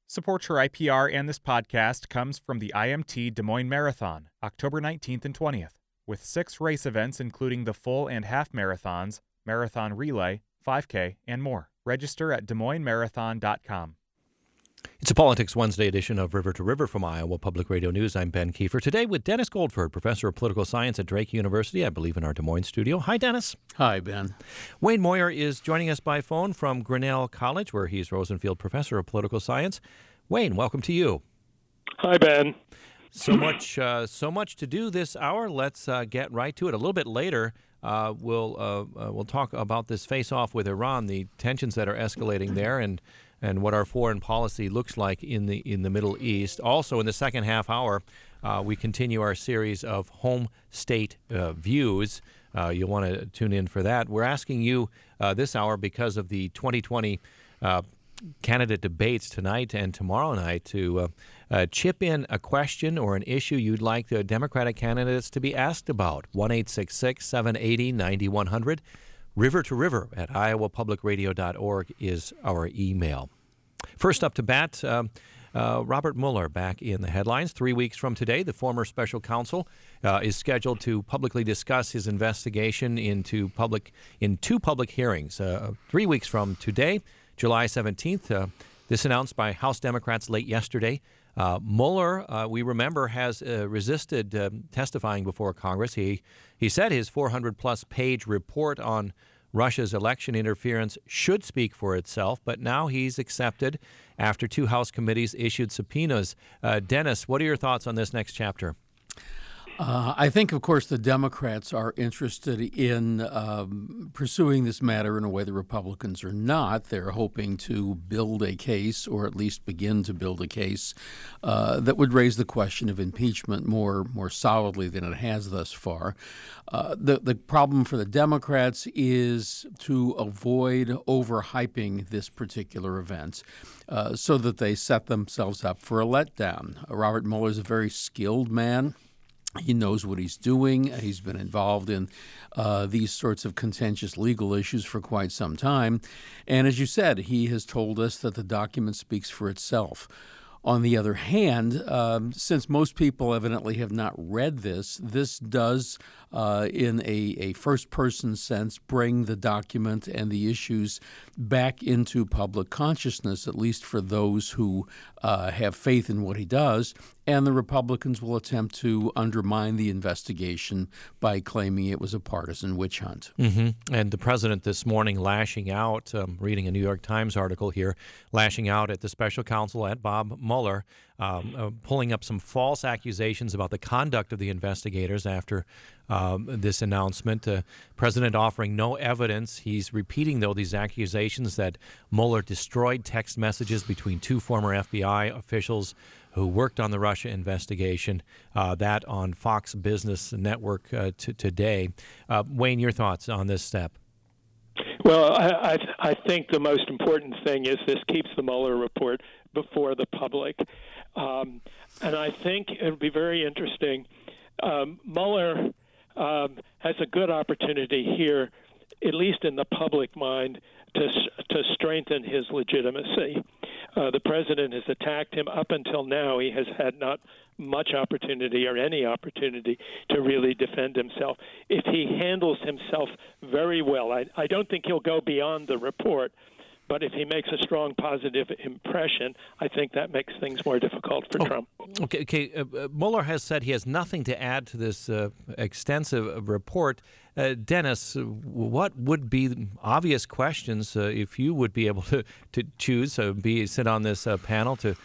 Support for IPR and this podcast comes from the IMT Des Moines Marathon, October 19th and 20th, with 6 race events including the full and half marathons, marathon relay, 5K, and more. Register at DesMoinesMarathon.com. It's a Politics Wednesday edition of River to River from Iowa Public Radio News. I'm Ben Kiefer. Today with Dennis Goldford, professor of political science at Drake University, I believe in our Des Moines studio. Hi, Dennis. Hi, Ben. Wayne Moyer is joining us by phone from Grinnell College, where he's Rosenfield Professor of Political Science. Wayne, welcome to you. Hi, Ben. So much to do this hour. Let's get right to it. A little bit later, we'll talk about this face-off with Iran, the tensions that are escalating there, and what our foreign policy looks like in the Middle East. Also, in the second half hour, we continue our series of home state views. You'll want to tune in for that. We're asking you this hour, because of the 2020 candidate debates tonight and tomorrow night, to chip in a question or an issue you'd like the Democratic candidates to be asked about. 1-866-780-9100. River to River at iowapublicradio.org is our email. First up to bat, Robert Mueller back in the headlines. 3 weeks from today, the former special counsel is scheduled to publicly discuss his investigation in two public hearings. 3 weeks from today, July 17th, this announced by House Democrats late yesterday. Mueller, we remember, has resisted testifying before Congress. He said his 400-plus page report on Russia's election interference should speak for itself, but now he's accepted after 2 House committees issued subpoenas. Dennis, what are your thoughts on this next chapter? I think, of course, the Democrats are interested in pursuing this matter in a way the Republicans are not. They're hoping to build a case, or at least begin to build a case, that would raise the question of impeachment more solidly than it has thus far. The problem for the Democrats is to avoid overhyping this particular event so that they set themselves up for a letdown. Robert Mueller is a very skilled man. He knows what he's doing. He's been involved in these sorts of contentious legal issues for quite some time. And as you said, he has told us that the document speaks for itself. On the other hand, since most people evidently have not read this does, in a first-person sense, bring the document and the issues back into public consciousness, at least for those who have faith in what he does. And the Republicans will attempt to undermine the investigation by claiming it was a partisan witch hunt. Mm-hmm. And the president this morning lashing out, reading a New York Times article here, lashing out at the special counsel, at Bob Mueller, pulling up some false accusations about the conduct of the investigators after this announcement. President offering no evidence. He's repeating, though, these accusations that Mueller destroyed text messages between 2 former FBI officials who worked on the Russia investigation, that on Fox Business Network today. Wayne, your thoughts on this step? Well, I think the most important thing is this keeps the Mueller report before the public. And I think it would be very interesting. Mueller has a good opportunity here, at least in the public mind, to strengthen his legitimacy. The president has attacked him. Up until now, he has had not much opportunity or any opportunity to really defend himself. If he handles himself very well, I don't think he'll go beyond the report, but if he makes a strong positive impression, I think that makes things more difficult for Trump. Okay. Mueller has said he has nothing to add to this extensive report. Dennis, what would be obvious questions if you would be able to choose, sit on this panel to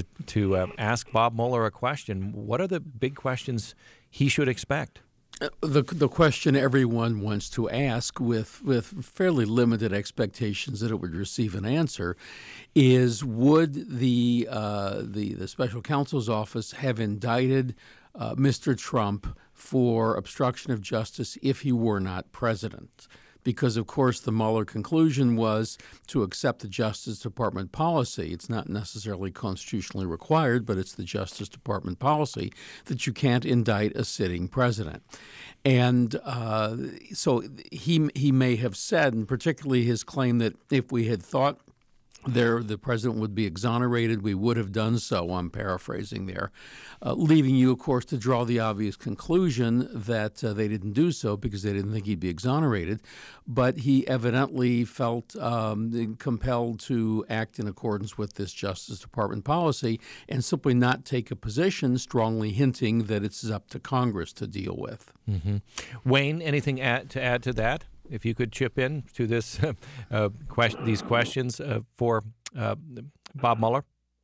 ask Bob Mueller a question? What are the big questions he should expect? The question everyone wants to ask, with fairly limited expectations that it would receive an answer, is would the special counsel's office have indicted Mr. Trump for obstruction of justice if he were not president? Because, of course, the Mueller conclusion was to accept the Justice Department policy. It's not necessarily constitutionally required, but it's the Justice Department policy that you can't indict a sitting president. And so he may have said, and particularly his claim that if we had thought the president would be exonerated. We would have done so, I'm paraphrasing there, leaving you, of course, to draw the obvious conclusion that they didn't do so because they didn't think he'd be exonerated. But he evidently felt compelled to act in accordance with this Justice Department policy and simply not take a position, strongly hinting that it's up to Congress to deal with. Mm-hmm. Wayne, anything to add to that? If you could chip in to this these questions for Bob Mueller.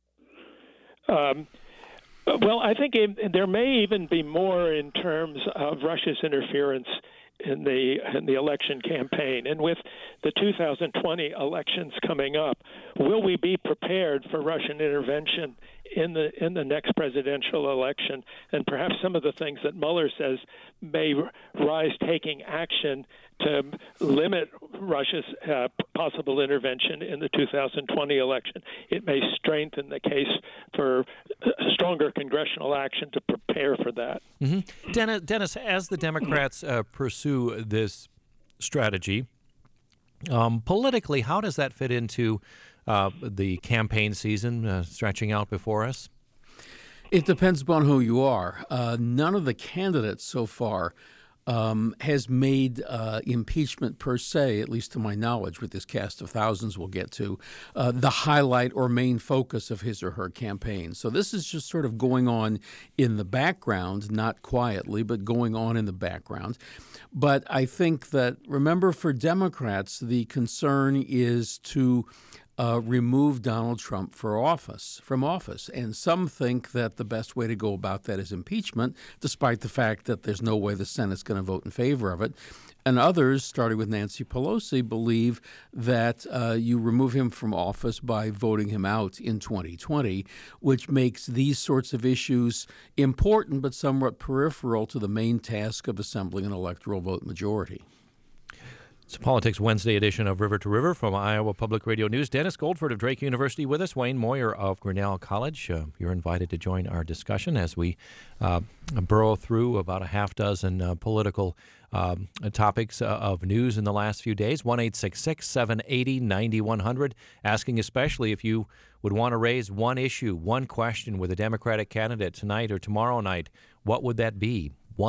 Well, I think there may even be more in terms of Russia's interference in the election campaign. And with the 2020 elections coming up, will we be prepared for Russian intervention in the next presidential election? And perhaps some of the things that Mueller says may rise taking action to limit Russia's possible intervention in the 2020 election. It may strengthen the case for stronger congressional action to prepare for that. Mm-hmm. Dennis, as the Democrats pursue this strategy, politically, how does that fit into the campaign season stretching out before us? It depends upon who you are. None of the candidates so far has made impeachment per se, at least to my knowledge, with this cast of thousands we'll get to, the highlight or main focus of his or her campaign. So this is just sort of going on in the background, not quietly, but going on in the background. But I think that, remember, for Democrats, the concern is to remove Donald Trump from office. And some think that the best way to go about that is impeachment, despite the fact that there's no way the Senate's going to vote in favor of it. And others, starting with Nancy Pelosi, believe that you remove him from office by voting him out in 2020, which makes these sorts of issues important but somewhat peripheral to the main task of assembling an electoral vote majority. It's a Politics Wednesday edition of River to River from Iowa Public Radio News. Dennis Goldford of Drake University with us. Wayne Moyer of Grinnell College. You're invited to join our discussion as we burrow through about a half dozen political topics of news in the last few days. 1-866-780-9100. Asking especially if you would want to raise one issue, one question with a Democratic candidate tonight or tomorrow night. What would that be?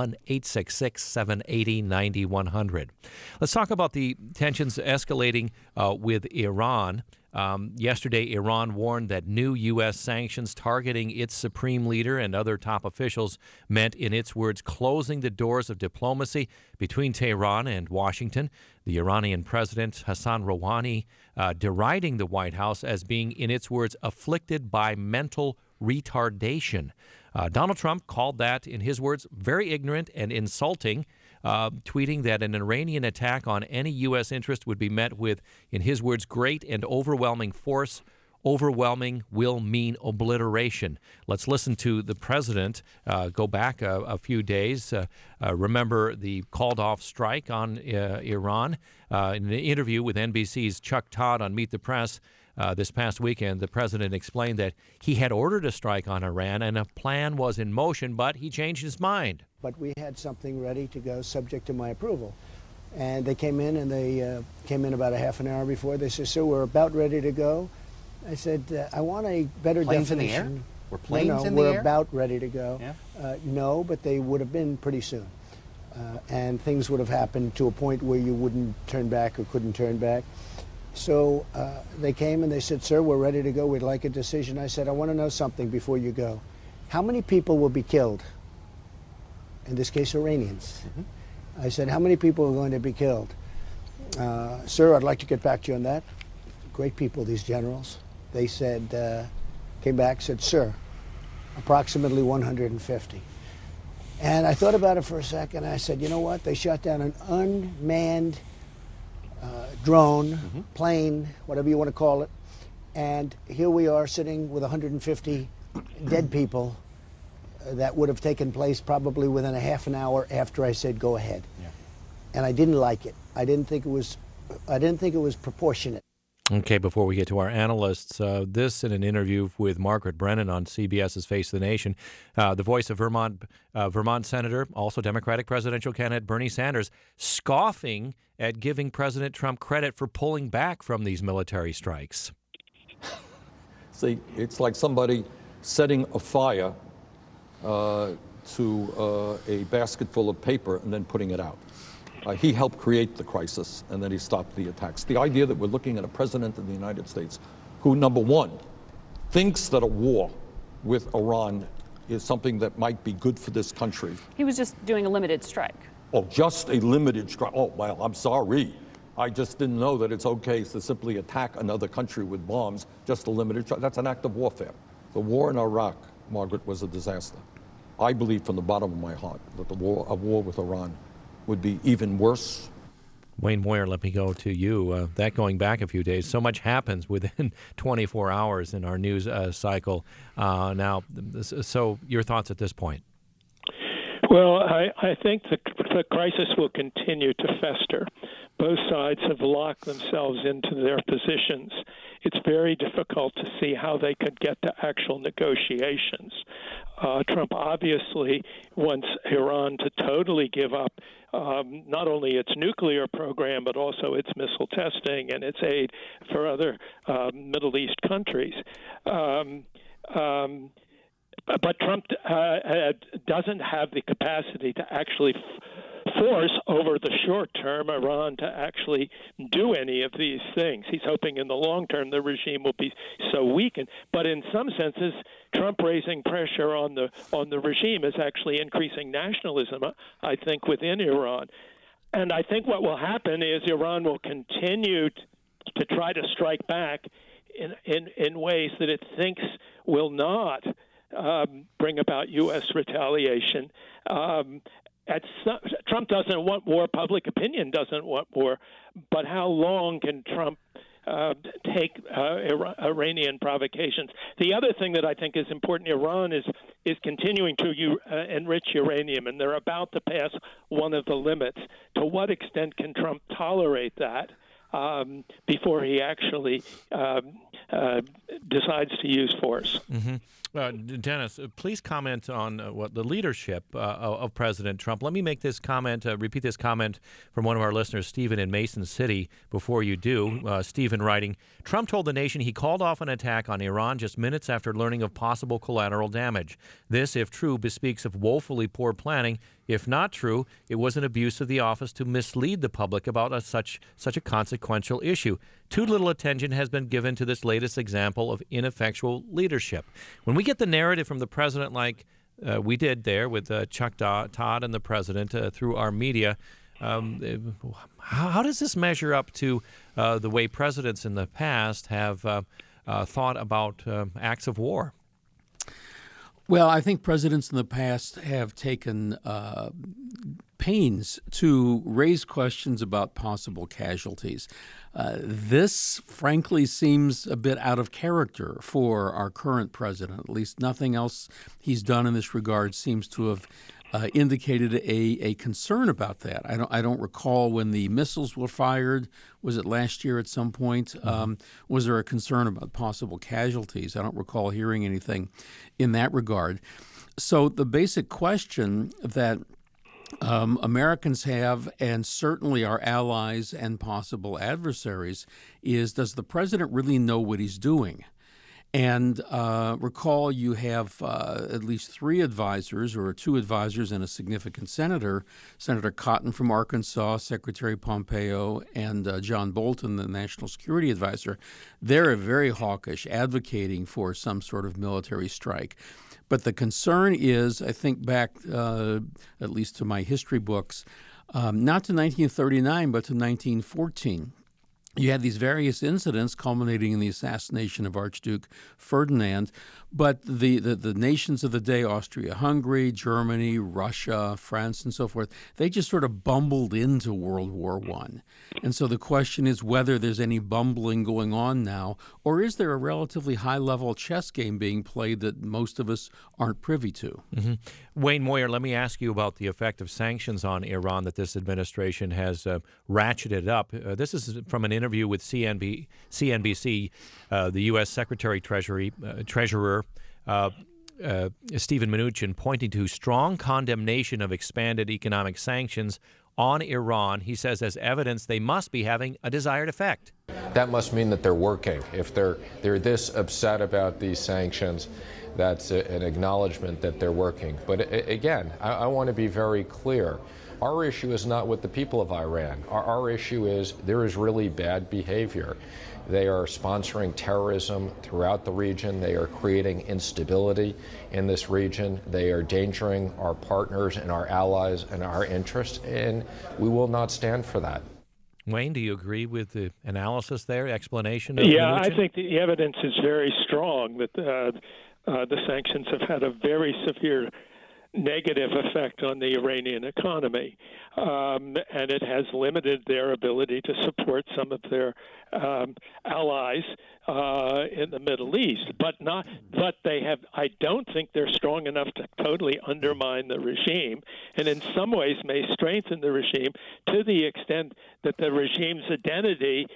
1-866-780-9100. Let's talk about the tensions escalating with Iran. Yesterday, Iran warned that new U.S. sanctions targeting its supreme leader and other top officials meant, in its words, closing the doors of diplomacy between Tehran and Washington. The Iranian president, Hassan Rouhani, deriding the White House as being, in its words, afflicted by mental retardation. Donald Trump called that, in his words, very ignorant and insulting, tweeting that an Iranian attack on any U.S. interest would be met with, in his words, great and overwhelming force. Overwhelming will mean obliteration. Let's listen to the president go back a few days. Remember the called-off strike on Iran. In an interview with NBC's Chuck Todd on Meet the Press, this past weekend, the president explained that he had ordered a strike on Iran and a plan was in motion, but he changed his mind. But we had something ready to go subject to my approval. And they came in, and they came in about a half an hour before. They said, "Sir, we're about ready to go." I said, "I want a better planes definition." In the air? Were planes in the the air? air? We're about ready to go. Yeah. No, but they would have been pretty soon. And things would have happened to a point where you wouldn't turn back or couldn't turn back. So they came and they said, "Sir, we're ready to go. We'd like a decision." I said, "I want to know something before you go. How many people will be killed? In this case, Iranians." Mm-hmm. I said, "How many people are going to be killed?" "Sir, I'd like to get back to you on that." Great people, these generals. They said, came back, said, "Sir, approximately 150. And I thought about it for a second. I said, "You know what? They shot down an unmanned drone, plane, whatever you want to call it. And here we are sitting with 150 dead people that would have taken place probably within a half an hour after I said go ahead." Yeah. And I didn't like it. I didn't think it was proportionate. Okay, before we get to our analysts, this in an interview with Margaret Brennan on CBS's Face the Nation, the voice of Vermont Senator, also Democratic presidential candidate Bernie Sanders, scoffing at giving President Trump credit for pulling back from these military strikes. See, it's like somebody setting a fire to a basket full of paper and then putting it out. He helped create the crisis, and then he stopped the attacks. The idea that we're looking at a president of the United States who, number one, thinks that a war with Iran is something that might be good for this country. He was just doing a limited strike. Oh, just a limited strike. Oh, well, I'm sorry. I just didn't know that it's okay to simply attack another country with bombs, just a limited strike. That's an act of warfare. The war in Iraq, Margaret, was a disaster. I believe from the bottom of my heart that a war with Iran would be even worse. Wayne Moyer, let me go to you. That going back a few days, so much happens within 24 hours in our news cycle. Now, so your thoughts at this point? Well, I think the crisis will continue to fester. Both sides have locked themselves into their positions. It's very difficult to see how they could get to actual negotiations. Trump obviously wants Iran to totally give up not only its nuclear program, but also its missile testing and its aid for other Middle East countries. But Trump doesn't have the capacity to actually force over the short term Iran to actually do any of these things. He's hoping in the long term the regime will be so weakened. But in some senses, Trump raising pressure on the regime is actually increasing nationalism, I think, within Iran. And I think what will happen is Iran will continue to try to strike back in ways that it thinks will not bring about U.S. retaliation. Trump doesn't want war. Public opinion doesn't want war. But how long can Trump take Iranian provocations? The other thing that I think is important, Iran is continuing to enrich uranium, and they're about to pass one of the limits. To what extent can Trump tolerate that before he actually decides to use force? Mm-hmm. Dennis, please comment on what the leadership of President Trump. Let me make this comment, repeat this comment from one of our listeners, Stephen in Mason City, before you do. Stephen writing, Trump told the nation he called off an attack on Iran just minutes after learning of possible collateral damage. This, if true, bespeaks of woefully poor planning. If not true, it was an abuse of the office to mislead the public about such a consequential issue. Too little attention has been given to this latest example of ineffectual leadership. When we get the narrative from the president like we did there with Chuck Todd and the president through our media, how does this measure up to the way presidents in the past have thought about acts of war? Well, I think presidents in the past have taken pains to raise questions about possible casualties. This, frankly, seems a bit out of character for our current president. At least nothing else he's done in this regard seems to have indicated a concern about that. I don't recall when the missiles were fired. Was it last year at some point? Was there a concern about possible casualties? I don't recall hearing anything in that regard. So the basic question that Americans have, and certainly our allies and possible adversaries, is does the president really know what he's doing? And recall you have at least 3 advisors, or 2 advisors and a significant senator, Senator Cotton from Arkansas, Secretary Pompeo, and John Bolton, the national security advisor. They're very hawkish, advocating for some sort of military strike. But the concern is, I think back at least to my history books, not to 1939, but to 1914. You had these various incidents culminating in the assassination of Archduke Ferdinand, but the nations of the day, Austria-Hungary, Germany, Russia, France, and so forth, they just sort of bumbled into World War I. And so the question is whether there's any bumbling going on now, or is there a relatively high-level chess game being played that most of us aren't privy to? Mm-hmm. Wayne Moyer, let me ask you about the effect of sanctions on Iran that this administration has ratcheted up. This is from an interview with CNBC, the U.S. Secretary Treasurer Stephen Mnuchin, pointing to strong condemnation of expanded economic sanctions on Iran. He says as evidence they must be having a desired effect. That must mean that they're working. If they're this upset about these sanctions, that's an acknowledgement that they're working. But again, I want to be very clear. Our issue is not with the people of Iran. Our issue is there is really bad behavior. They are sponsoring terrorism throughout the region. They are creating instability in this region. They are endangering our partners and our allies and our interests, and we will not stand for that. Wayne, do you agree with the analysis there, explanation? Yeah, I think the evidence is very strong that the sanctions have had a very severe negative effect on the Iranian economy, and it has limited their ability to support some of their allies in the Middle East. But they have. I don't think they're strong enough to totally undermine the regime, and in some ways may strengthen the regime to the extent that the regime's identity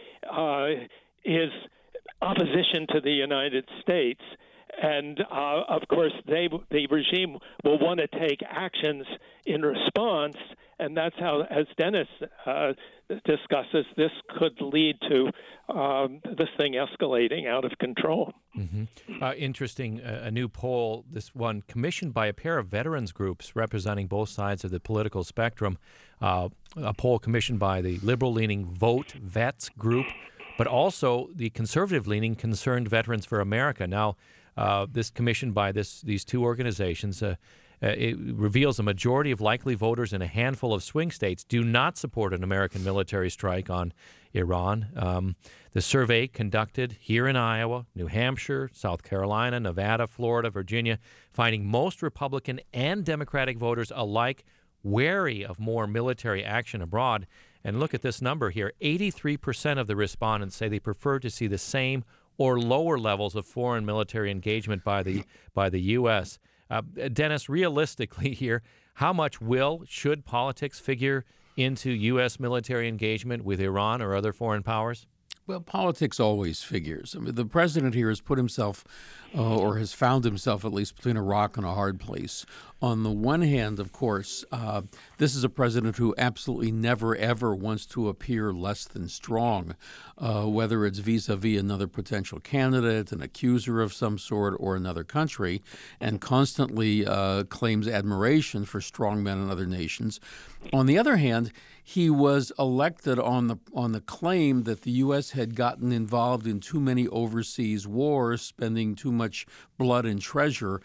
is opposition to the United States. And, of course, the regime will want to take actions in response, and that's how, as Dennis discusses, this could lead to this thing escalating out of control. Mm-hmm. Interesting, a new poll, this one commissioned by a pair of veterans groups representing both sides of the political spectrum, a poll commissioned by the liberal-leaning Vote Vets group, but also the conservative-leaning Concerned Veterans for America. Now, this commissioned by these two organizations, it reveals a majority of likely voters in a handful of swing states do not support an American military strike on Iran. The survey conducted here in Iowa, New Hampshire, South Carolina, Nevada, Florida, Virginia, finding most Republican and Democratic voters alike wary of more military action abroad. And look at this number here. 83% of the respondents say they prefer to see the same or lower levels of foreign military engagement by the U.S. Dennis, realistically here, how much should politics figure into U.S. military engagement with Iran or other foreign powers? Well, politics always figures. I mean, the president here has put himself, or has found himself at least, between a rock and a hard place. On the one hand, of course, this is a president who absolutely never, ever wants to appear less than strong, whether it's vis-a-vis another potential candidate, an accuser of some sort, or another country, and constantly claims admiration for strong men in other nations. On the other hand, he was elected on the claim that the U.S. had gotten involved in too many overseas wars, spending too much blood and treasure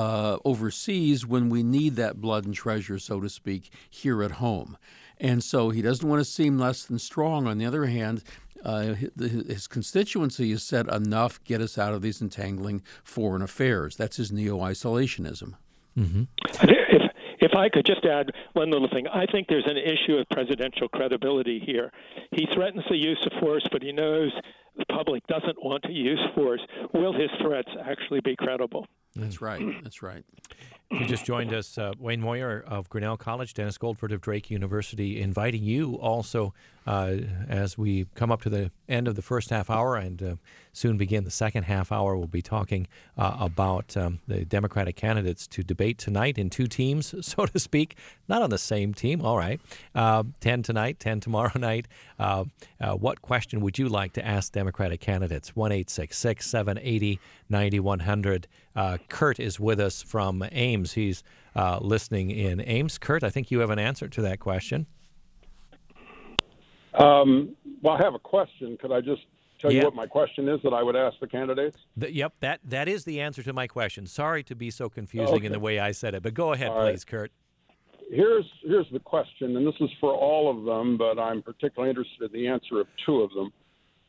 overseas when we need that blood and treasure, so to speak, here at home. And so he doesn't want to seem less than strong. On the other hand, his constituency has said, enough, get us out of these entangling foreign affairs. That's his neo-isolationism. Mm-hmm. If I could just add one little thing, I think there's an issue of presidential credibility here. He threatens the use of force, but he knows the public doesn't want to use force. Will his threats actually be credible? That's right. That's right. You just joined us, Wayne Moyer of Grinnell College, Dennis Goldford of Drake University, inviting you also as we come up to the end of the first half hour and soon begin the second half hour. We'll be talking about the Democratic candidates to debate tonight in two teams, so to speak, not on the same team. All right. 10 tonight, 10 tomorrow night. What question would you like to ask Democratic candidates? 1-866-780-9100. Kurt is with us from Ames. He's listening in Ames. Kurt, I think you have an answer to that question. Well, I have a question. Could I just tell you what my question is that I would ask the candidates? Yep, that is the answer to my question. Sorry to be so confusing in the way I said it, but go ahead, please, Kurt. Here's the question, and this is for all of them, but I'm particularly interested in the answer of two of them.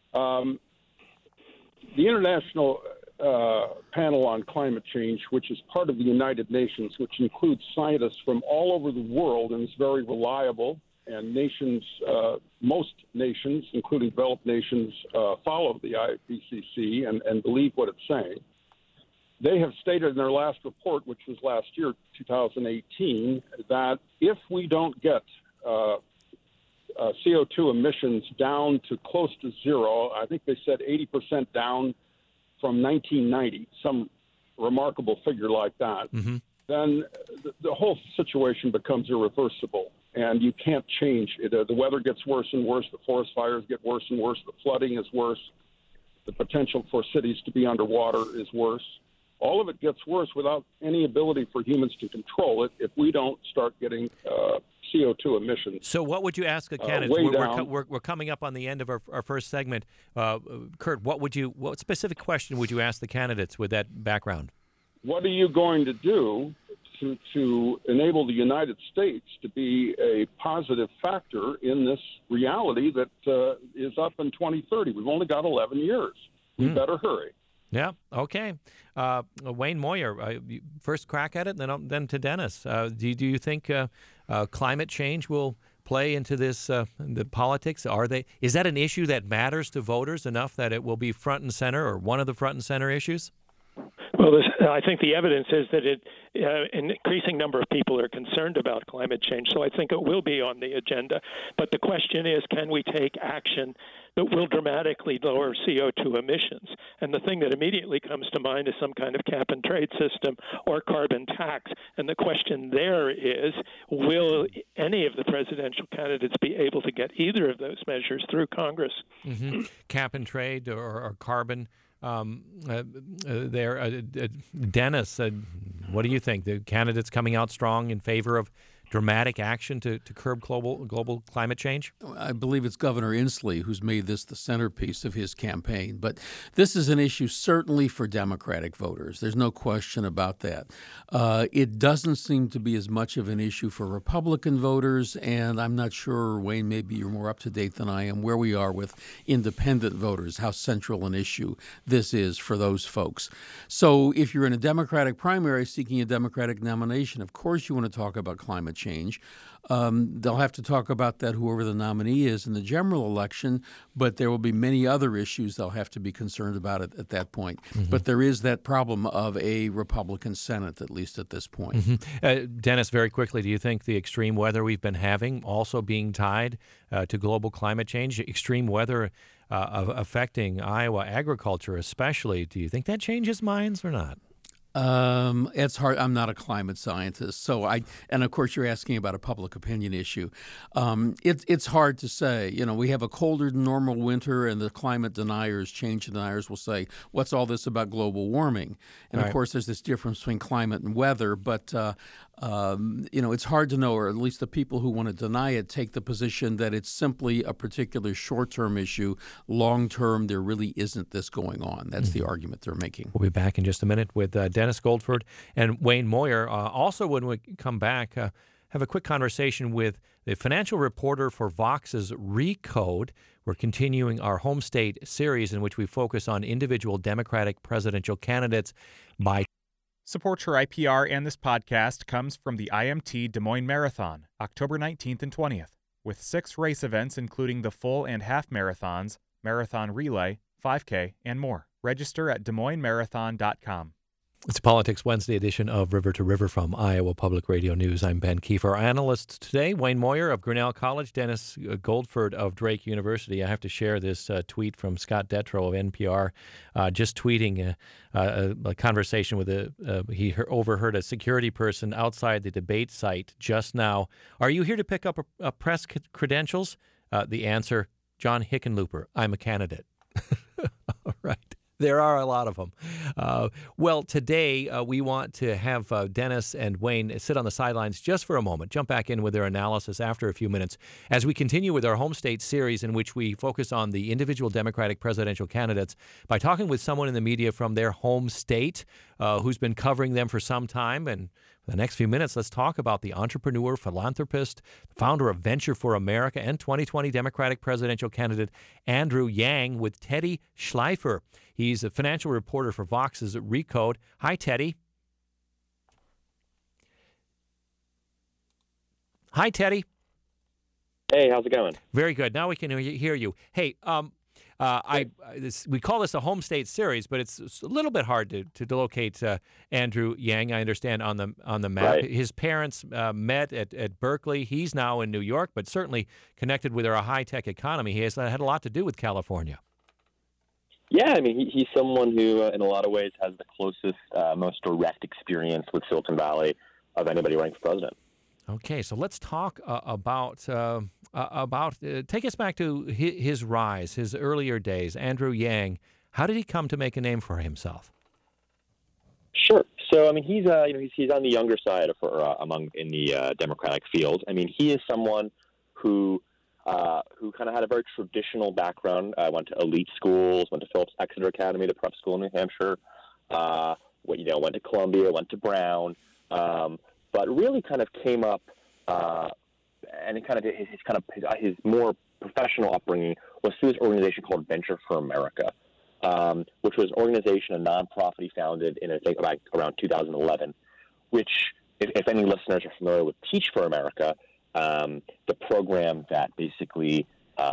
The International Panel on Climate Change, which is part of the United Nations, which includes scientists from all over the world and is very reliable, and nations, most nations, including developed nations, follow the IPCC and believe what it's saying. They have stated in their last report, which was last year, 2018, that if we don't get CO2 emissions down to close to zero, I think they said 80% down from 1990, some remarkable figure like that, then the whole situation becomes irreversible. and you can't change it. The weather gets worse and worse. The forest fires get worse and worse. The flooding is worse. The potential for cities to be underwater is worse. All of it gets worse without any ability for humans to control it if we don't start getting CO2 emissions. So what would you ask a candidate? We're coming up on the end of our first segment. Kurt, what specific question would you ask the candidates with that background? What are you going to do to enable the United States to be a positive factor in this reality that is up in 2030? We've only got 11 years. We better hurry. Yeah. Okay. Wayne Moyer, first crack at it, then to Dennis. Do you think climate change will play into this the politics? Is that an issue that matters to voters enough that it will be front and center, or one of the front and center issues? Well, I think the evidence is that an increasing number of people are concerned about climate change, so I think it will be on the agenda. But the question is, can we take action that will dramatically lower CO2 emissions? And the thing that immediately comes to mind is some kind of cap-and-trade system or carbon tax. And the question there is, will any of the presidential candidates be able to get either of those measures through Congress? Mm-hmm. Cap-and-trade or carbon. Dennis, what do you think? The candidates coming out strong in favor of dramatic action to curb global climate change? I believe it's Governor Inslee who's made this the centerpiece of his campaign. But this is an issue certainly for Democratic voters. There's no question about that. It doesn't seem to be as much of an issue for Republican voters, and I'm not sure, Wayne, maybe you're more up to date than I am, where we are with independent voters, how central an issue this is for those folks. So if you're in a Democratic primary seeking a Democratic nomination, of course you want to talk about climate change. They'll have to talk about that, whoever the nominee is in the general election, but there will be many other issues they'll have to be concerned about at that point. Mm-hmm. But there is that problem of a Republican Senate, at least at this point. Mm-hmm. Dennis, very quickly, do you think the extreme weather we've been having also being tied to global climate change, extreme weather affecting Iowa agriculture especially, do you think that changes minds or not? It's hard. I'm not a climate scientist, and of course you're asking about a public opinion issue. It's hard to say. You know, we have a colder than normal winter, and the climate deniers, change deniers, will say, "What's all this about global warming?" And of course, there's this difference between climate and weather. But it's hard to know, or at least the people who want to deny it take the position that it's simply a particular short-term issue. Long-term, there really isn't this going on. That's the argument they're making. We'll be back in just a minute with Dennis Goldford and Wayne Moyer. Also, when we come back, have a quick conversation with the financial reporter for Vox's Recode. We're continuing our home state series in which we focus on individual Democratic presidential candidates by. Support for IPR and this podcast comes from the IMT Des Moines Marathon, October 19th and 20th, with 6 race events including the full and half marathons, marathon relay, 5K, and more. Register at DesMoinesMarathon.com. It's a Politics Wednesday edition of River to River from Iowa Public Radio News. I'm Ben Keefe. Our analysts today, Wayne Moyer of Grinnell College, Dennis Goldford of Drake University. I have to share this tweet from Scott Detrow of NPR, just tweeting a conversation with he overheard a security person outside the debate site just now. Are you here to pick up a press credentials? The answer, John Hickenlooper, I'm a candidate. All right. There are a lot of them. Well, today we want to have Dennis and Wayne sit on the sidelines just for a moment, jump back in with their analysis after a few minutes as we continue with our home state series in which we focus on the individual Democratic presidential candidates by talking with someone in the media from their home state who's been covering them for some time. And for the next few minutes, let's talk about the entrepreneur, philanthropist, founder of Venture for America, and 2020 Democratic presidential candidate Andrew Yang with Teddy Schleifer. He's a financial reporter for Vox's Recode. Hi, Teddy. Hi, Teddy. Hey, how's it going? Very good. Now we can hear you. Hey, we call this a home state series, but it's a little bit hard to locate Andrew Yang. I understand on the map. Right. His parents met at Berkeley. He's now in New York, but certainly connected with our high-tech economy. He has had a lot to do with California. Yeah, I mean, he's someone who, in a lot of ways, has the closest, most direct experience with Silicon Valley of anybody running for president. Okay, so let's talk about take us back to his rise, his earlier days. Andrew Yang, how did he come to make a name for himself? Sure. So, I mean, he's on the younger side in the Democratic field. I mean, he is someone who kind of had a very traditional background. Went to elite schools, went to Phillips Exeter Academy, the prep school in New Hampshire. Went to Columbia, went to Brown, but really kind of came up, and it kind of his more professional upbringing was through this organization called Venture for America, which was an organization, a nonprofit he founded in, I think, around 2011, which, if any listeners are familiar with Teach for America, the program that basically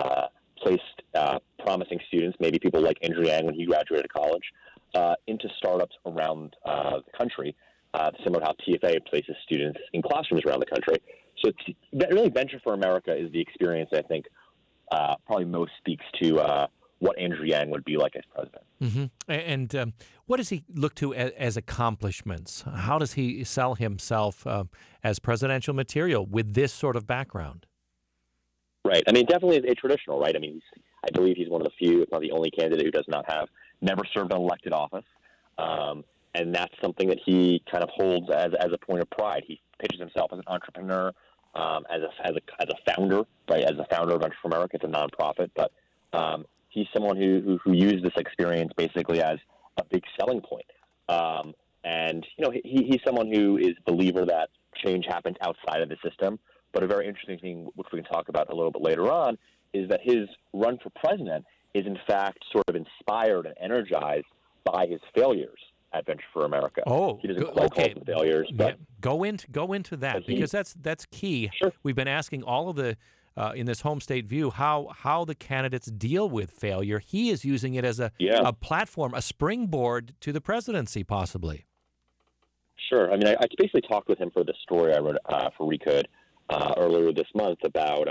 placed promising students, maybe people like Andrew Yang when he graduated college, into startups around the country, similar to how TFA places students in classrooms around the country. So really Venture for America is the experience I think probably most speaks to what Andrew Yang would be like as president. Mm-hmm. And what does he look to as accomplishments? How does he sell himself as presidential material with this sort of background? Right. I mean, definitely a traditional, right? I mean, I believe he's one of the few, if not the only candidate who does not have never served an elected office. And that's something that he kind of holds as a point of pride. He pitches himself as an entrepreneur, as a founder, right? As a founder of Venture for America. It's a nonprofit, but he's someone who used this experience basically as a big selling point. And, he's someone who is a believer that change happens outside of the system. But a very interesting thing, which we can talk about a little bit later on, is that his run for president is in fact sort of inspired and energized by his failures at Venture for America. Oh, he doesn't quite call them failures, but go into that because that's key. Sure. We've been asking all of the in this home state view how the candidates deal with failure. He is using it as a platform, a springboard to the presidency, possibly. Sure. I mean, I basically talked with him for the story I wrote for Recode earlier this month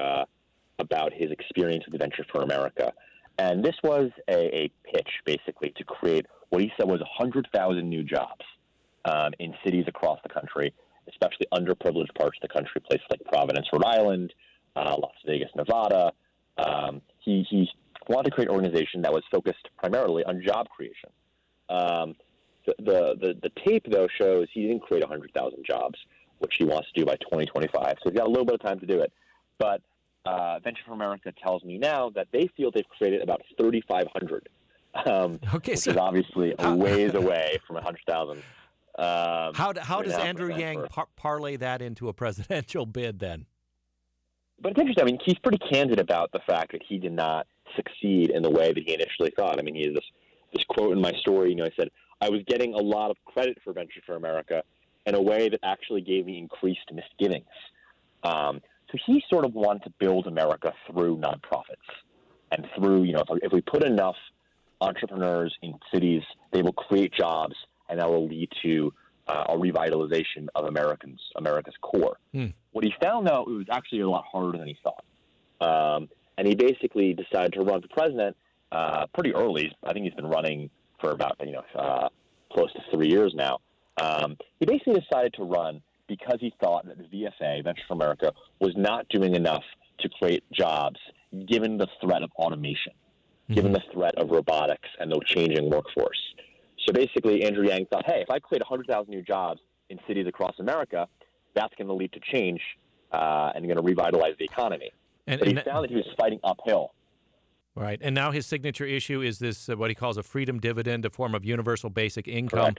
about his experience with Venture for America. And this was a pitch, basically, to create what he said was 100,000 new jobs in cities across the country, especially underprivileged parts of the country, places like Providence, Rhode Island, Las Vegas, Nevada. He wanted to create an organization that was focused primarily on job creation. The tape, though, shows he didn't create 100,000 jobs, which he wants to do by 2025. So he's got a little bit of time to do it. But Venture for America tells me now that they feel they've created about 3,500, which is obviously a ways away from 100,000. How does Andrew Yang parlay that into a presidential bid then? But it's interesting. I mean, he's pretty candid about the fact that he did not succeed in the way that he initially thought. I mean, he has this quote in my story. He said, "I was getting a lot of credit for Venture for America in a way that actually gave me increased misgivings." So he sort of wanted to build America through nonprofits and through, if we put enough entrepreneurs in cities, they will create jobs, and that will lead to a revitalization of America's core. What he found, though, it was actually a lot harder than he thought. And he basically decided to run for president pretty early. I think he's been running for about, close to 3 years now. He basically decided to run because he thought that the VFA, Venture for America, was not doing enough to create jobs given the threat of automation, given the threat of robotics and the changing workforce. So basically, Andrew Yang thought, hey, if I create 100,000 new jobs in cities across America, that's going to lead to change and going to revitalize the economy. But he found that he was fighting uphill. Right. And now his signature issue is this, what he calls a freedom dividend, a form of universal basic income.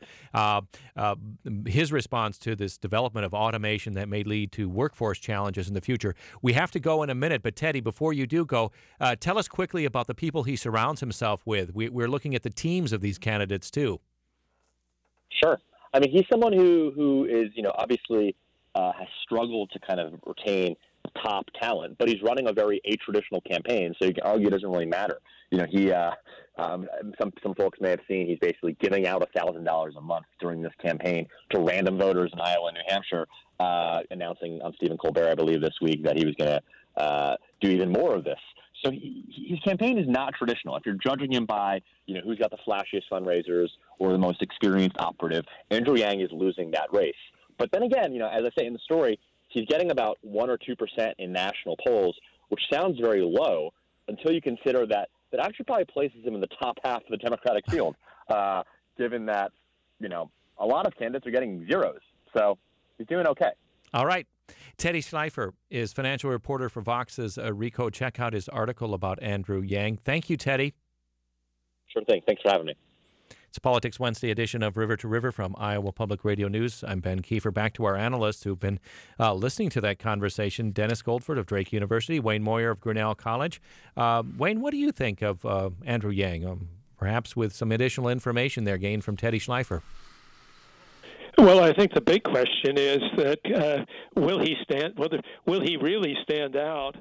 His response to this development of automation that may lead to workforce challenges in the future. We have to go in a minute, but Teddy, before you do go, tell us quickly about the people he surrounds himself with. We're looking at the teams of these candidates, too. Sure. I mean, he's someone who is, obviously has struggled to kind of retain top talent, but he's running a very atraditional campaign, so you can argue it doesn't really matter. He some folks may have seen he's basically giving out $1,000 a month during this campaign to random voters in Iowa and New Hampshire, announcing on Stephen Colbert, I believe, this week that he was going to do even more of this. So his campaign is not traditional. If you're judging him by, who's got the flashiest fundraisers or the most experienced operative, Andrew Yang is losing that race. But then again, as I say in the story, he's getting about 1 or 2% in national polls, which sounds very low until you consider that actually probably places him in the top half of the Democratic field, given that, a lot of candidates are getting zeros. So he's doing okay. All right. Teddy Schleifer is financial reporter for Vox's Rico. Check out his article about Andrew Yang. Thank you, Teddy. Sure thing. Thanks for having me. It's a Politics Wednesday edition of River to River from Iowa Public Radio News. I'm Ben Kiefer. Back to our analysts who've been listening to that conversation. Dennis Goldford of Drake University, Wayne Moyer of Grinnell College. Wayne, what do you think of Andrew Yang? Perhaps with some additional information there gained from Teddy Schleifer. Well, I think the big question is that will he really stand out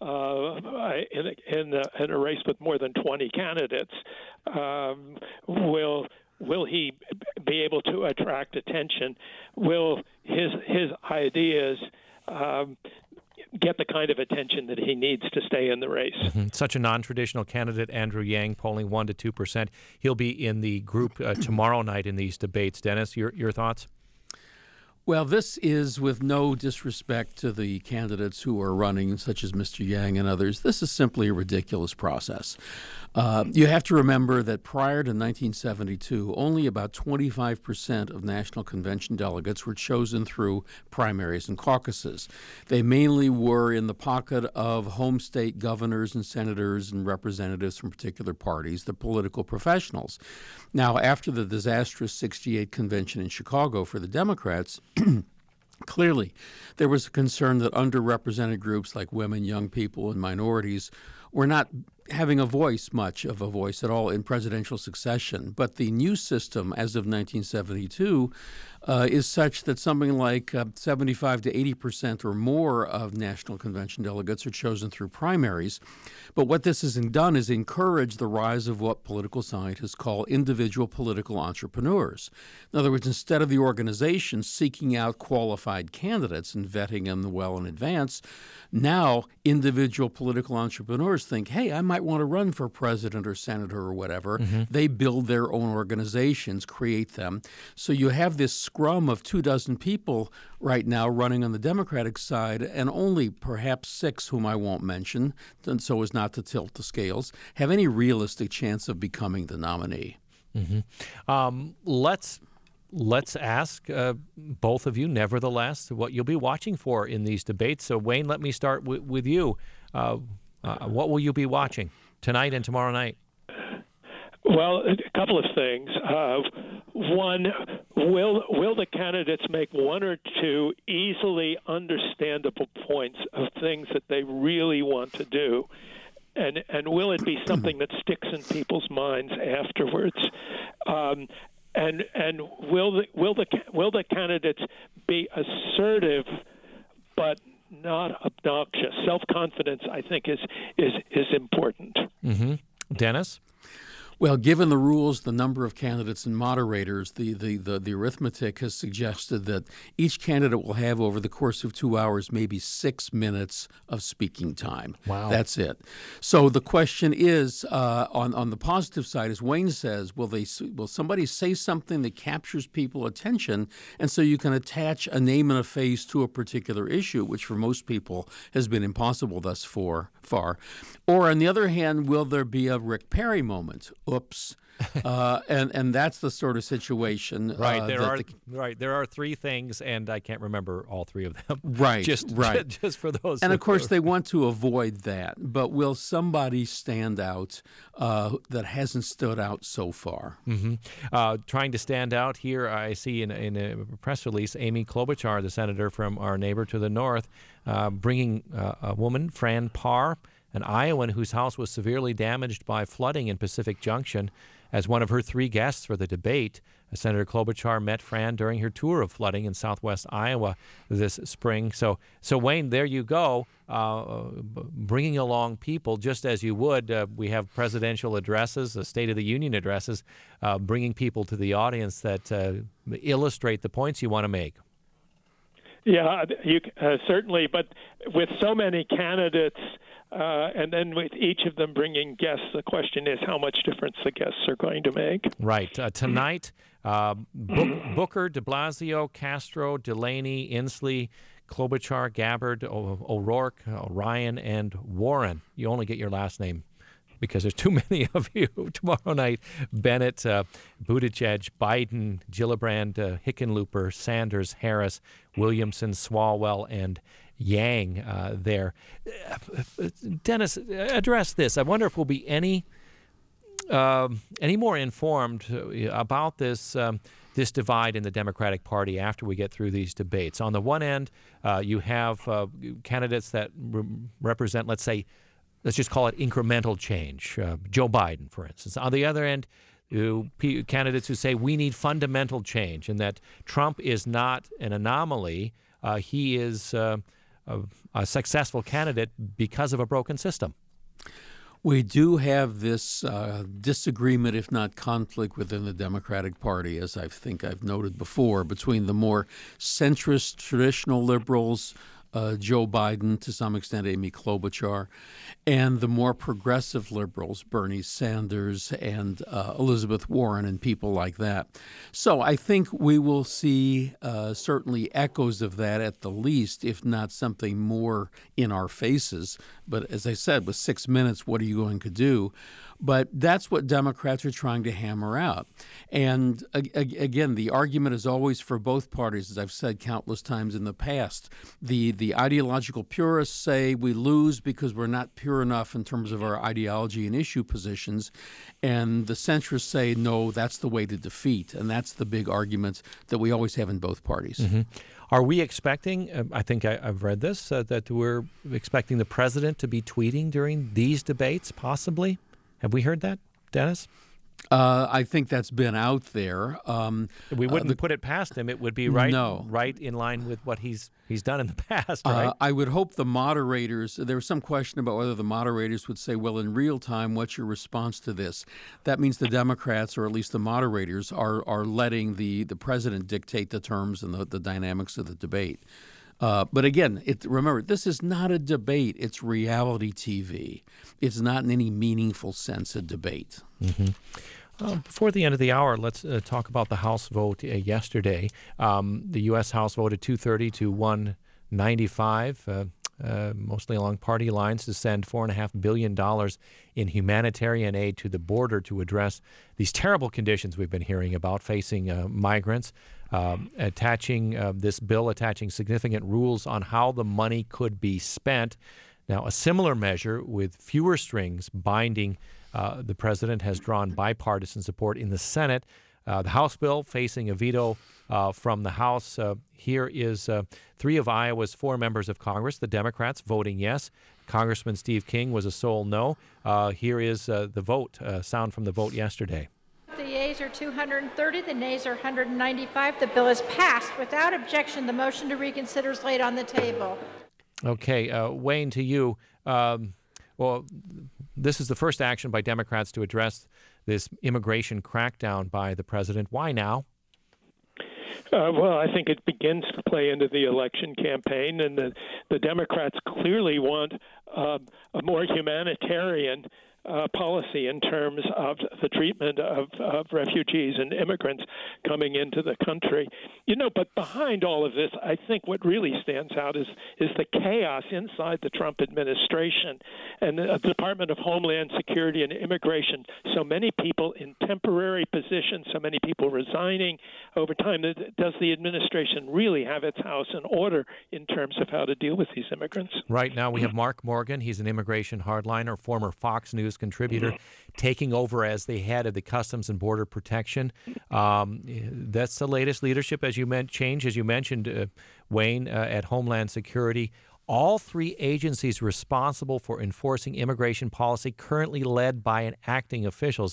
in a race with more than 20 candidates? Will he be able to attract attention? Will his ideas get the kind of attention that he needs to stay in the race? Mm-hmm. Such a non-traditional candidate, Andrew Yang, polling 1 to 2%. He'll be in the group tomorrow night in these debates. Dennis, your thoughts? Well, this is, with no disrespect to the candidates who are running, such as Mr. Yang and others, this is simply a ridiculous process. You have to remember that prior to 1972, only about 25% of National Convention delegates were chosen through primaries and caucuses. They mainly were in the pocket of home state governors and senators and representatives from particular parties, the political professionals. Now, after the disastrous 68 convention in Chicago for the Democrats, clearly there was a concern that underrepresented groups like women, young people, and minorities were not having much of a voice at all in presidential succession. But the new system, as of 1972, is such that something like 75 to 80% or more of National Convention delegates are chosen through primaries. But what this has done is encourage the rise of what political scientists call individual political entrepreneurs. In other words, instead of the organization seeking out qualified candidates and vetting them well in advance, now individual political entrepreneurs think, hey, I might want to run for president or senator or whatever. Mm-hmm. They build their own organizations, create them. So you have this scrum of 24 people right now running on the Democratic side, and only perhaps 6, whom I won't mention, and so as not to tilt the scales, have any realistic chance of becoming the nominee. Mm-hmm. Let's ask both of you, nevertheless, what you'll be watching for in these debates. So, Wayne, let me start with you. What will you be watching tonight and tomorrow night? Well, a couple of things. One, will the candidates make 1 or 2 easily understandable points of things that they really want to do? And will it be something that sticks in people's minds afterwards? And will the candidates be assertive but not obnoxious? Self-confidence, I think, is important. Mm-hmm. Dennis? Well, given the rules, the number of candidates and moderators, the arithmetic has suggested that each candidate will have, over the course of 2 hours, maybe 6 minutes of speaking time. Wow. That's it. So the question is, on the positive side, as Wayne says, will somebody say something that captures people's attention, and so you can attach a name and a face to a particular issue, which for most people has been impossible thus far. Or on the other hand, will there be a Rick Perry moment? Oops. And that's the sort of situation. Right. There are 3 things, and I can't remember all 3 of them. Right. Just for those. And of course, they want to avoid that. But will somebody stand out that hasn't stood out so far? Mm-hmm. Trying to stand out here, I see in a press release, Amy Klobuchar, the senator from our neighbor to the north, bringing a woman, Fran Parr, an Iowan whose house was severely damaged by flooding in Pacific Junction, as one of her 3 guests for the debate. Senator Klobuchar met Fran during her tour of flooding in southwest Iowa this spring. So Wayne, there you go, bringing along people just as you would. We have presidential addresses, State of the Union addresses, bringing people to the audience that illustrate the points you want to make. Yeah, certainly. But with so many candidates, and then with each of them bringing guests, the question is how much difference the guests are going to make. Right. Tonight, Booker, de Blasio, Castro, Delaney, Inslee, Klobuchar, Gabbard, O'Rourke, Ryan, and Warren. You only get your last name because there's too many of you. Tomorrow night, Bennett, Buttigieg, Biden, Gillibrand, Hickenlooper, Sanders, Harris, Williamson, Swalwell, and Yang there. Dennis, address this. I wonder if we'll be any more informed about this this divide in the Democratic Party after we get through these debates. On the one end, you have candidates that represent, let's just call it incremental change. Joe Biden, for instance. On the other end, candidates who say we need fundamental change and that Trump is not an anomaly. He is a successful candidate because of a broken system. We do have this disagreement, if not conflict, within the Democratic Party, as I think I've noted before, between the more centrist, traditional liberals, Joe Biden, to some extent Amy Klobuchar, and the more progressive liberals, Bernie Sanders and Elizabeth Warren and people like that. So I think we will see certainly echoes of that at the least, if not something more in our faces. But as I said, with 6 minutes, what are you going to do? But that's what Democrats are trying to hammer out. And again, the argument is always for both parties, as I've said countless times in the past. The ideological purists say we lose because we're not pure enough in terms of our ideology and issue positions. And the centrists say, no, that's the way to defeat. And that's the big argument that we always have in both parties. Mm-hmm. Are we expecting, I think I've read this, that we're expecting the president to be tweeting during these debates, possibly? Have we heard that, Dennis? I think that's been out there. We wouldn't put it past him. It would be right in line with what he's done in the past, right? I would hope the moderators, there was some question about whether the moderators would say, well, in real time, what's your response to this? That means the Democrats, or at least the moderators, are letting the president dictate the terms and the dynamics of the debate. But again, remember, this is not a debate. It's reality TV. It's not in any meaningful sense a debate. Mm-hmm. Before the end of the hour, let's talk about the House vote yesterday. The U.S. House voted 230 to 195, mostly along party lines, to send $4.5 billion in humanitarian aid to the border to address these terrible conditions we've been hearing about facing migrants. This bill attaching significant rules on how the money could be spent. Now, a similar measure with fewer strings binding the president has drawn bipartisan support in the Senate. The House bill facing a veto from the House. Here is 3 of Iowa's 4 members of Congress, the Democrats, voting yes. Congressman Steve King was a sole no. Here is the vote, sound from the vote yesterday. The yeas are 230, the nays are 195. The bill is passed without objection. The motion to reconsider is laid on the table. Okay, Wayne, to you. Well, this is the first action by Democrats to address this immigration crackdown by the president. Why now? Well, I think it begins to play into the election campaign, and the Democrats clearly want a more humanitarian policy in terms of the treatment of refugees and immigrants coming into the country. But behind all of this, I think what really stands out is the chaos inside the Trump administration and the Department of Homeland Security and Immigration. So many people in temporary positions, so many people resigning over time. Does the administration really have its house in order in terms of how to deal with these immigrants? Right now we have Mark Morgan. He's an immigration hardliner, former Fox News contributor, taking over as the head of the Customs and Border Protection. That's the latest leadership, as you mentioned, Wayne, at Homeland Security. All 3 agencies responsible for enforcing immigration policy, currently led by an acting official.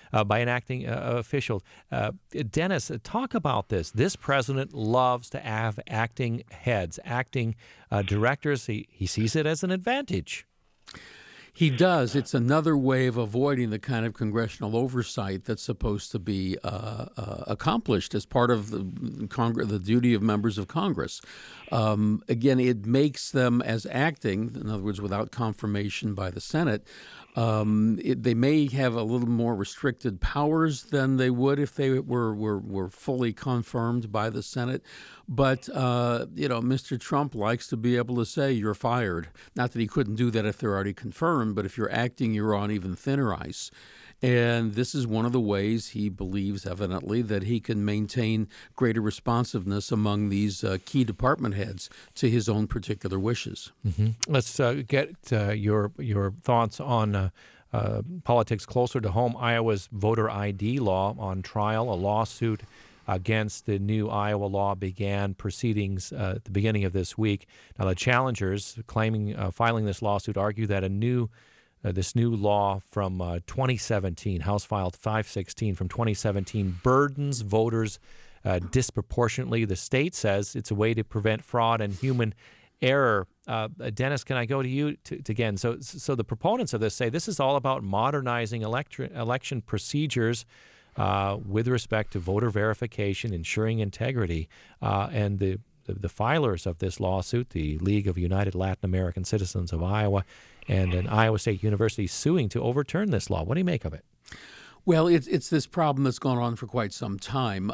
Dennis, talk about this. This president loves to have acting heads, acting directors. He sees it as an advantage. He does. It's another way of avoiding the kind of congressional oversight that's supposed to be accomplished as part of the duty of members of Congress. Again, it makes them, as acting, in other words, without confirmation by the Senate, they may have a little more restricted powers than they would if they were fully confirmed by the Senate. But, Mr. Trump likes to be able to say you're fired. Not that he couldn't do that if they're already confirmed, but if you're acting, you're on even thinner ice. And this is one of the ways he believes, evidently, that he can maintain greater responsiveness among these key department heads to his own particular wishes. Mm-hmm. Let's get your thoughts on politics closer to home. Iowa's voter ID law on trial. A lawsuit against the new Iowa law began proceedings at the beginning of this week. Now, the challengers filing this lawsuit argue that this new law from 2017, House File 516 from 2017, burdens voters disproportionately. The state says it's a way to prevent fraud and human error. Dennis, can I go to you again? So the proponents of this say this is all about modernizing election procedures with respect to voter verification, ensuring integrity, and the filers of this lawsuit, the League of United Latin American Citizens of Iowa, and an Iowa State University suing to overturn this law. What do you make of it? Well, it's this problem that's gone on for quite some time.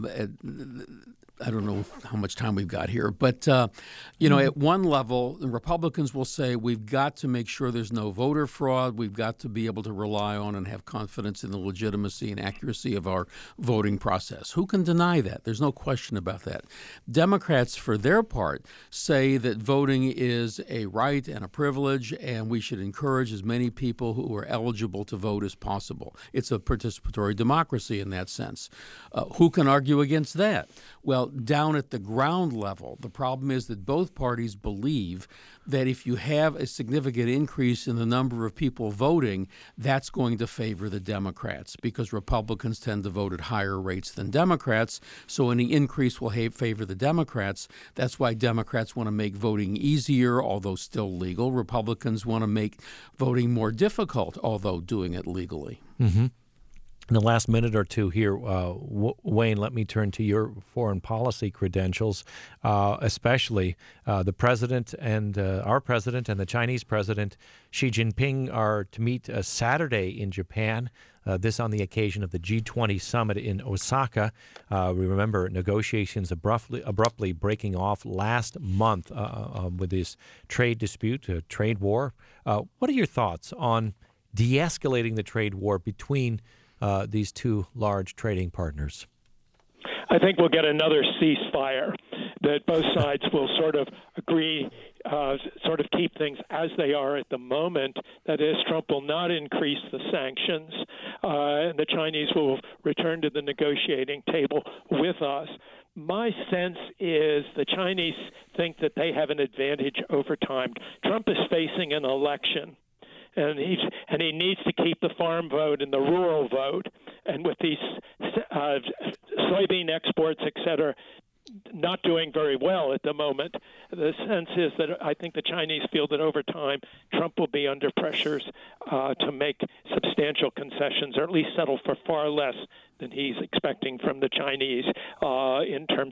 I don't know how much time we've got here, but, at one level, the Republicans will say we've got to make sure there's no voter fraud. We've got to be able to rely on and have confidence in the legitimacy and accuracy of our voting process. Who can deny that? There's no question about that. Democrats, for their part, say that voting is a right and a privilege, and we should encourage as many people who are eligible to vote as possible. It's a participatory democracy in that sense. Who can argue against that? Well, down at the ground level, the problem is that both parties believe that if you have a significant increase in the number of people voting, that's going to favor the Democrats because Republicans tend to vote at higher rates than Democrats. So any increase will favor the Democrats. That's why Democrats want to make voting easier, although still legal. Republicans want to make voting more difficult, although doing it legally. Mm-hmm. In the last minute or two here, Wayne, let me turn to your foreign policy credentials, especially the president and our president and the Chinese president, Xi Jinping, are to meet Saturday in Japan, this on the occasion of the G20 summit in Osaka. We remember negotiations abruptly breaking off last month with this trade dispute, trade war. What are your thoughts on de-escalating the trade war between these two large trading partners? I think we'll get another ceasefire, that both sides will sort of agree, sort of keep things as they are at the moment. That is, Trump will not increase the sanctions, and the Chinese will return to the negotiating table with us. My sense is the Chinese think that they have an advantage over time. Trump is facing an election. And he needs to keep the farm vote and the rural vote. And with these soybean exports, et cetera, not doing very well at the moment, the sense is that I think the Chinese feel that over time Trump will be under pressures to make substantial concessions, or at least settle for far less than he's expecting from the Chinese in terms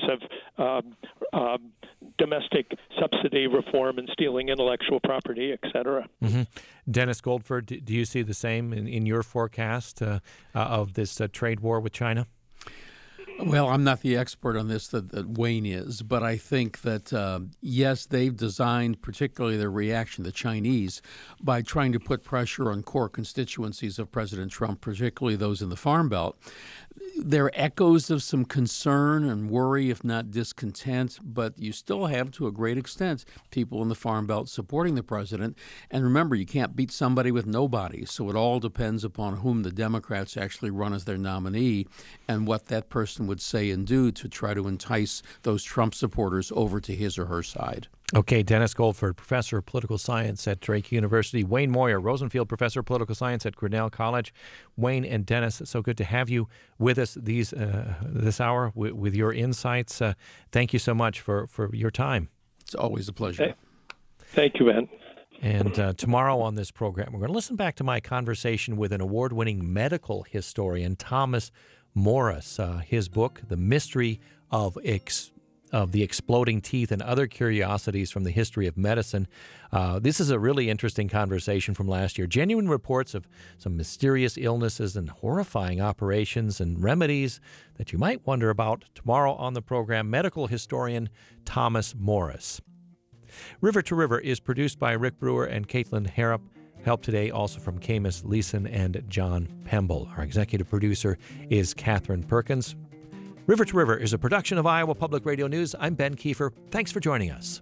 of domestic subsidy reform and stealing intellectual property, et cetera. Mm-hmm. Dennis Goldford, do you see the same in your forecast of this trade war with China? Well, I'm not the expert on this that Wayne is, but I think that, yes, they've designed particularly their reaction, the Chinese, by trying to put pressure on core constituencies of President Trump, particularly those in the Farm Belt. There are echoes of some concern and worry, if not discontent, but you still have, to a great extent, people in the Farm Belt supporting the president. And remember, you can't beat somebody with nobody, so it all depends upon whom the Democrats actually run as their nominee and what that person would say and do to try to entice those Trump supporters over to his or her side. Okay, Dennis Goldford, professor of political science at Drake University. Wayne Moyer, Rosenfield professor of political science at Grinnell College. Wayne and Dennis, so good to have you with us this hour with your insights. Thank you so much for your time. It's always a pleasure. Thank you, Ben. And tomorrow on this program, we're going to listen back to my conversation with an award-winning medical historian, Thomas Morris. His book, The Mystery of the Exploding Teeth and Other Curiosities from the History of Medicine. This is a really interesting conversation from last year. Genuine reports of some mysterious illnesses and horrifying operations and remedies that you might wonder about. Tomorrow on the program, medical historian Thomas Morris. River to River is produced by Rick Brewer and Caitlin Harrop. Help today also from Camus Leeson and John Pemble. Our executive producer is Catherine Perkins. River to River is a production of Iowa Public Radio News. I'm Ben Kiefer. Thanks for joining us.